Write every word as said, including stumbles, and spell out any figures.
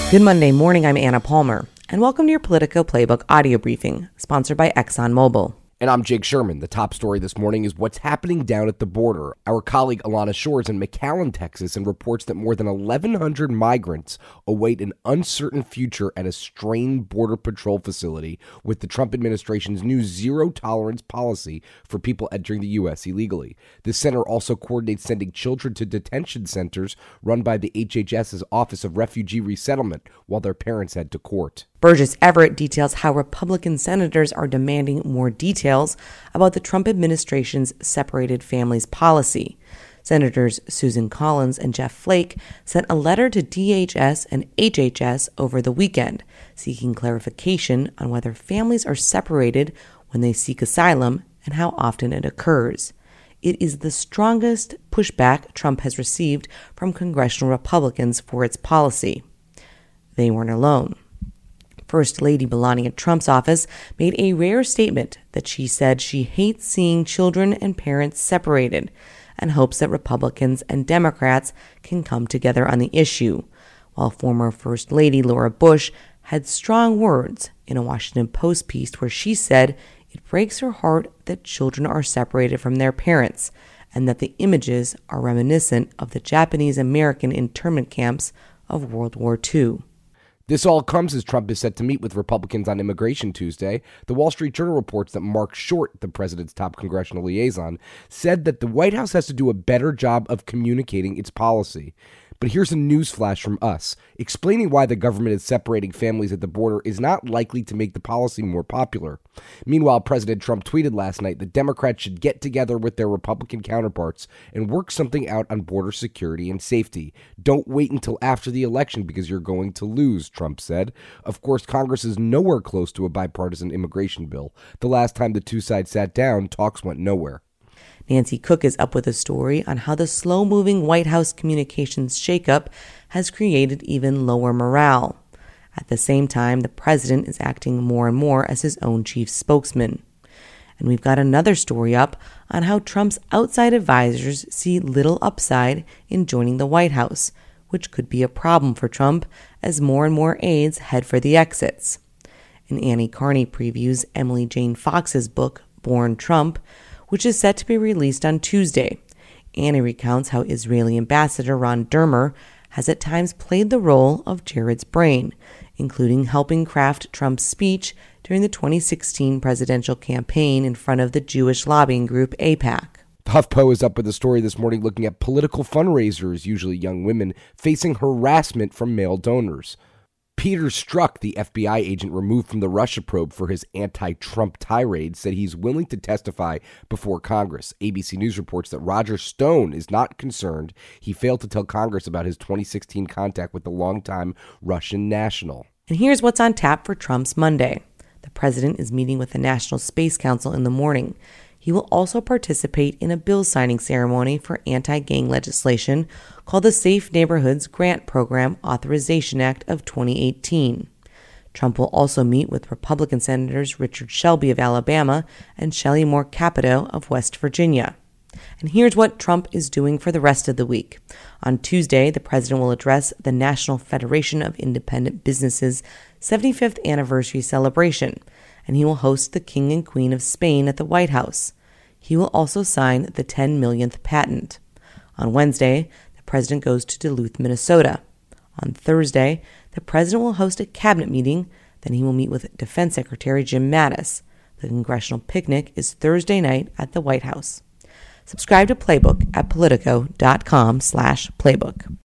Good Monday morning, I'm Anna Palmer, and welcome to your Politico Playbook audio briefing, sponsored by ExxonMobil. And I'm Jake Sherman. The top story this morning is what's happening down at the border. Our colleague Alana Shore is in McAllen, Texas, and reports that more than eleven hundred migrants await an uncertain future at a strained Border Patrol facility with the Trump administration's new zero-tolerance policy for people entering the U S illegally. The center also coordinates sending children to detention centers run by the H H S's Office of Refugee Resettlement while their parents head to court. Burgess Everett details how Republican senators are demanding more details about the Trump administration's separated families policy. Senators Susan Collins and Jeff Flake sent a letter to D H S and H H S over the weekend, seeking clarification on whether families are separated when they seek asylum and how often it occurs. It is the strongest pushback Trump has received from congressional Republicans for its policy. They weren't alone. First Lady Melania Trump's office made a rare statement that she said she hates seeing children and parents separated and hopes that Republicans and Democrats can come together on the issue, while former First Lady Laura Bush had strong words in a Washington Post piece where she said it breaks her heart that children are separated from their parents and that the images are reminiscent of the Japanese-American internment camps of World War Two. This all comes as Trump is set to meet with Republicans on immigration Tuesday. The Wall Street Journal reports that Mark Short, the president's top congressional liaison, said that the White House has to do a better job of communicating its policy. But here's a news flash from us. Explaining why the government is separating families at the border is not likely to make the policy more popular. Meanwhile, President Trump tweeted last night that Democrats should get together with their Republican counterparts and work something out on border security and safety. Don't wait until after the election because you're going to lose, Trump said. Of course, Congress is nowhere close to a bipartisan immigration bill. The last time the two sides sat down, talks went nowhere. Nancy Cook is up with a story on how the slow-moving White House communications shakeup has created even lower morale. At the same time, the president is acting more and more as his own chief spokesman. And we've got another story up on how Trump's outside advisors see little upside in joining the White House, which could be a problem for Trump as more and more aides head for the exits. And Annie Carney previews Emily Jane Fox's book, Born Trump, which is set to be released on Tuesday. Annie recounts how Israeli Ambassador Ron Dermer has at times played the role of Jared's brain, including helping craft Trump's speech during the twenty sixteen presidential campaign in front of the Jewish lobbying group AIPAC. HuffPo is up with a story this morning looking at political fundraisers, usually young women, facing harassment from male donors. Peter Strzok, the F B I agent removed from the Russia probe for his anti-Trump tirade, said he's willing to testify before Congress. A B C News reports that Roger Stone is not concerned. He failed to tell Congress about his twenty sixteen contact with the longtime Russian national. And here's what's on tap for Trump's Monday. The president is meeting with the National Space Council in the morning. He will also participate in a bill signing ceremony for anti-gang legislation called the Safe Neighborhoods Grant Program Authorization Act of twenty eighteen. Trump will also meet with Republican Senators Richard Shelby of Alabama and Shelley Moore Capito of West Virginia. And here's what Trump is doing for the rest of the week. On Tuesday, the president will address the National Federation of Independent Businesses' seventy-fifth anniversary celebration, and he will host the King and Queen of Spain at the White House. He will also sign the ten millionth patent. On Wednesday, the president goes to Duluth, Minnesota. On Thursday, the president will host a cabinet meeting. Then he will meet with Defense Secretary Jim Mattis. The congressional picnic is Thursday night at the White House. Subscribe to Playbook at politico.com slash playbook.